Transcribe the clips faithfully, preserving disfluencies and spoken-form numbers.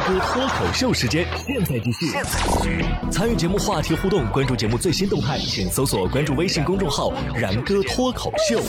歌脱口秀时间，现在继续。参与节目话题互动，关注节目最新动态，请搜索关注微信公众号“然哥脱口秀”。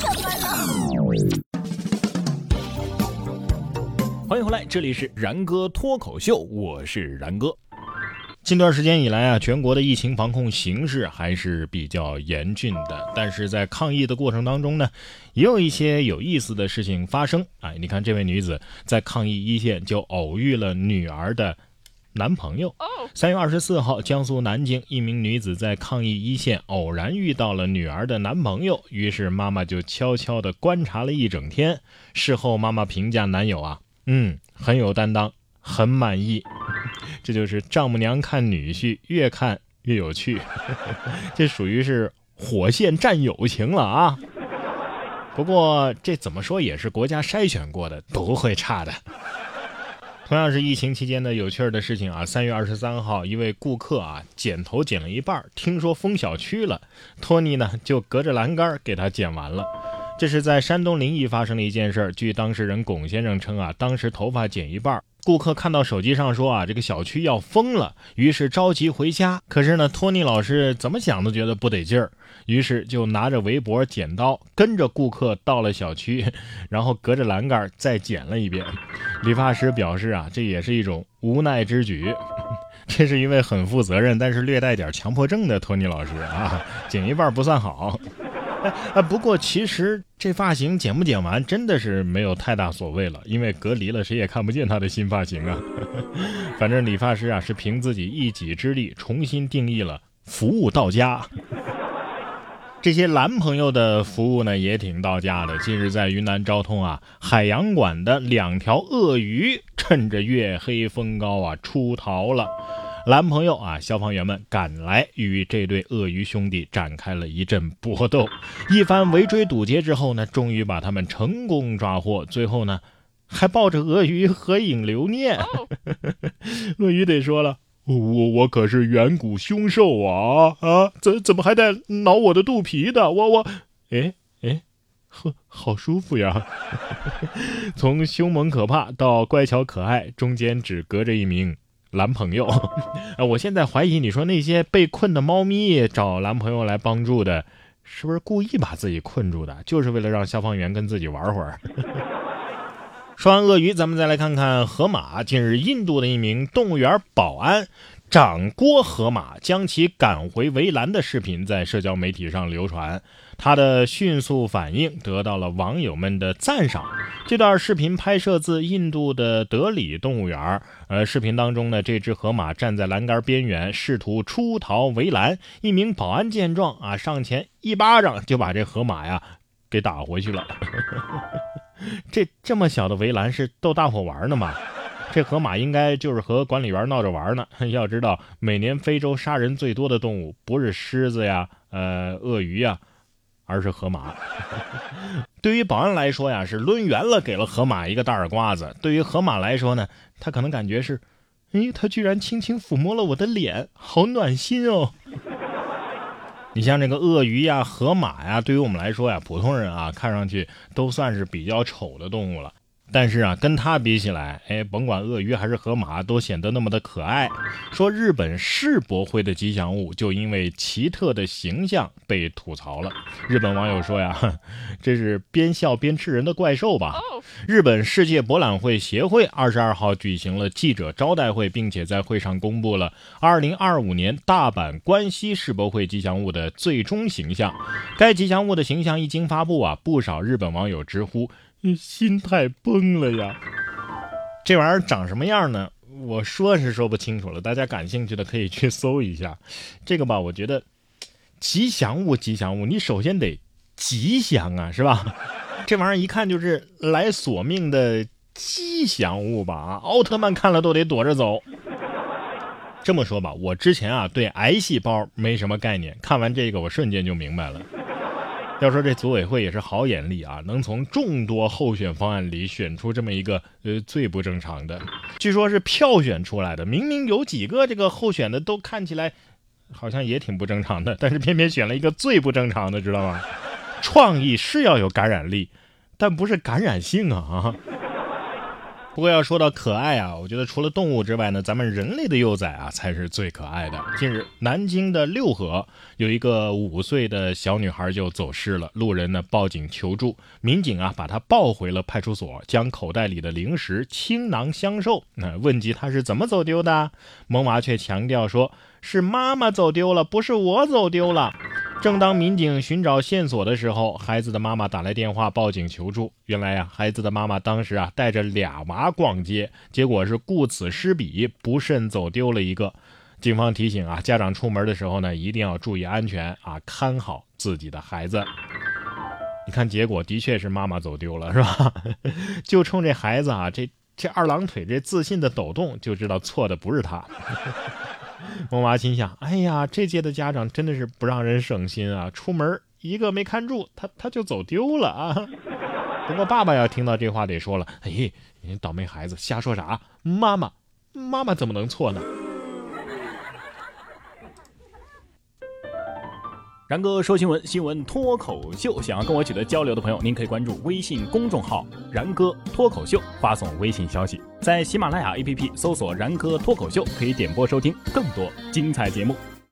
欢迎回来，这里是然哥脱口秀，我是然哥。近段时间以来啊，全国的疫情防控形势还是比较严峻的，但是在抗疫的过程当中呢，也有一些有意思的事情发生。哎，你看这位女子在抗疫一线就偶遇了女儿的男朋友。三月二十四号，江苏南京一名女子在抗疫一线偶然遇到了女儿的男朋友，于是妈妈就悄悄地观察了一整天。事后妈妈评价男友啊，嗯，很有担当，很满意。这就是丈母娘看女婿越看越有趣，这属于是火线战友情了啊！不过这怎么说也是国家筛选过的，不会差的。同样是疫情期间的有趣的事情啊，三月二十三号，一位顾客啊剪头剪了一半，听说封小区了，托尼呢就隔着栏杆给他剪完了。这是在山东临沂发生的一件事，据当事人龚先生称啊，当时头发剪一半，顾客看到手机上说啊，这个小区要封了，于是着急回家。可是呢，托尼老师怎么想都觉得不得劲儿，于是就拿着围脖剪刀跟着顾客到了小区，然后隔着栏杆再剪了一遍。理发师表示啊，这也是一种无奈之举。这是一位很负责任但是略带点强迫症的托尼老师啊，剪一半不算好。啊，不过其实这发型剪不剪完真的是没有太大所谓了，因为隔离了谁也看不见他的新发型啊。反正理发师啊是凭自己一己之力重新定义了服务到家。这些男朋友的服务呢也挺到家的。近日在云南昭通啊，海洋馆的两条鳄鱼趁着月黑风高啊出逃了。男朋友啊，消防员们赶来与这对鳄鱼兄弟展开了一阵搏斗，一番围追堵截之后呢，终于把他们成功抓获。最后呢，还抱着鳄鱼合影留念。鳄鱼得说了，我我可是远古凶兽啊啊！怎怎么还在挠我的肚皮的？我我，哎哎，呵，好舒服呀！从凶猛可怕到乖巧可爱，中间只隔着一名男朋友。我现在怀疑你说那些被困的猫咪找男朋友来帮助的，是不是故意把自己困住的，就是为了让消防员跟自己玩会儿。说完鳄鱼，咱们再来看看河马。近日印度的一名动物园保安掌掴河马将其赶回围栏的视频在社交媒体上流传，他的迅速反应得到了网友们的赞赏。这段视频拍摄自印度的德里动物园，呃，视频当中呢，这只河马站在栏杆边缘试图出逃围栏，一名保安见状啊，上前一巴掌就把这河马呀给打回去了。这这么小的围栏是逗大伙玩的吗？这河马应该就是和管理员闹着玩呢。要知道，每年非洲杀人最多的动物不是狮子呀、呃鳄鱼呀，而是河马。对于保安来说呀，是抡圆了给了河马一个大耳刮子；对于河马来说呢，他可能感觉是，哎，他居然轻轻抚摸了我的脸，好暖心哦。你像这个鳄鱼呀、河马呀，对于我们来说呀，普通人啊，看上去都算是比较丑的动物了。但是啊，跟它比起来，哎，甭管鳄鱼还是河马，都显得那么的可爱。说日本世博会的吉祥物就因为奇特的形象被吐槽了。日本网友说呀，这是边笑边吃人的怪兽吧？日本世界博览会协会二十二号举行了记者招待会，并且在会上公布了二零二五年大阪关西世博会吉祥物的最终形象。该吉祥物的形象一经发布啊，不少日本网友直呼心态崩了呀！这玩意儿长什么样呢？我说是说不清楚了，大家感兴趣的可以去搜一下。这个吧，我觉得吉祥物吉祥物，你首先得吉祥啊，是吧？这玩意儿一看就是来索命的吉祥物吧？啊，奥特曼看了都得躲着走。这么说吧，我之前啊对癌细胞没什么概念，看完这个我瞬间就明白了。要说这组委会也是好眼力啊，能从众多候选方案里选出这么一个呃最不正常的，据说是票选出来的。明明有几个这个候选的都看起来好像也挺不正常的，但是偏偏选了一个最不正常的，知道吗？创意是要有感染力，但不是感染性啊。 不过要说到可爱啊，我觉得除了动物之外呢，咱们人类的幼崽啊才是最可爱的。近日，南京的六合有一个五岁的小女孩就走失了，路人呢报警求助，民警啊把她抱回了派出所，将口袋里的零食倾囊相授。那问及她是怎么走丢的，萌娃却强调说是妈妈走丢了，不是我走丢了。正当民警寻找线索的时候，孩子的妈妈打来电话报警求助。原来啊，孩子的妈妈当时啊带着俩娃逛街，结果是顾此失彼，不慎走丢了一个。警方提醒啊，家长出门的时候呢，一定要注意安全啊，看好自己的孩子。你看，结果的确是妈妈走丢了，是吧？就冲这孩子啊，这这二郎腿这自信的抖动，就知道错的不是他。萌娃心想，哎呀，这届的家长真的是不让人省心啊，出门一个没看住，他他就走丢了啊。不过爸爸要听到这话得说了，哎，你倒霉孩子瞎说啥，妈妈妈妈怎么能错呢？ 然哥说新闻，新闻脱口秀，想要跟我取得交流的朋友，您可以关注微信公众号然哥脱口秀，发送微信消息，在喜马拉雅 A P P 搜索然哥脱口秀，可以点播收听更多精彩节目。